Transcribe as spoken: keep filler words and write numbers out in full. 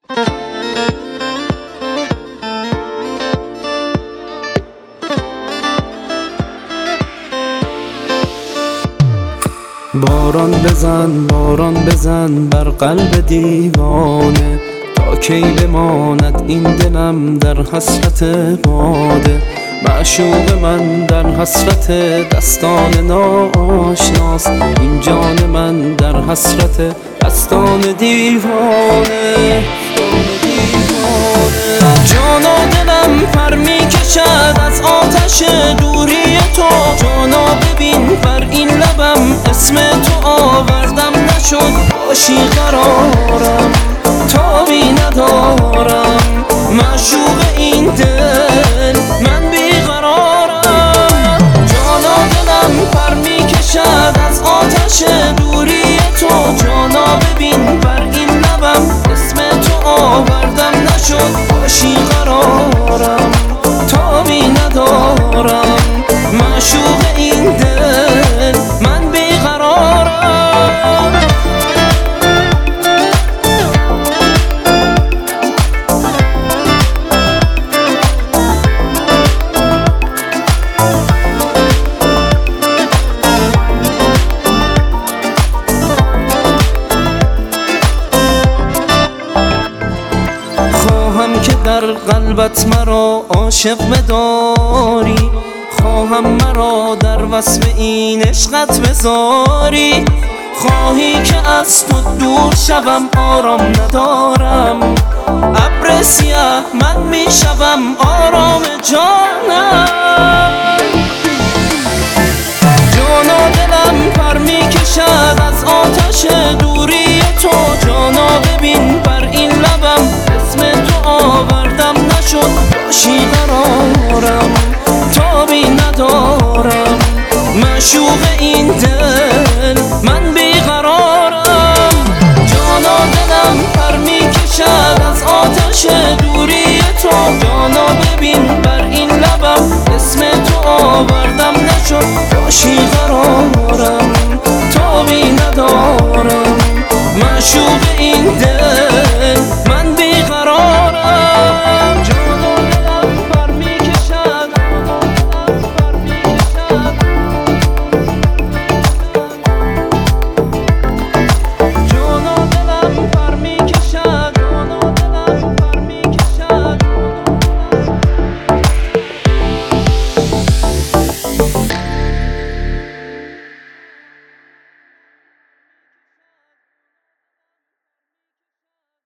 باران بزن باران بزن بر قلب دیوانه، تا کی بماند این دلم در حسرت باده. معشوق من در حسرت دستان ناآشناست، این جان من در حسرت دستان دیوانه. جان و دلم پر می کشد از آتش دوری تو، جانا ببین بر این لبم اسم تو آوردم، نشد باشی قرارم تابی ندارم. معشوق این دل من بیقرارم، جانا دلم پر می کشد از آتش دوری تو، جانا ببین بر این لبم اسم تو آوردم، نشد باشی قرارم تابی ندارم. معشوق این دل من بیقرارم. خواهم که در قلبت مرا عاشق بداری، خواهم مرا در وصف این عشقت بذاری. خواهی که از تو دور شوم آرام ندارم، ابر سیه من می شوم آرام جانم. جانا دلم پر می کشد از آتش دوری تو، جانا ببین بر این لبم اسم تو آوردم، نشد باشی قرارم تابی ندارم. معشوق این دل من بیقرارم، جانا دلم پر می کشد از آتش دوری تو، جانا ببین بر این لبم اسم تو آوردم، نشد باشی قرارم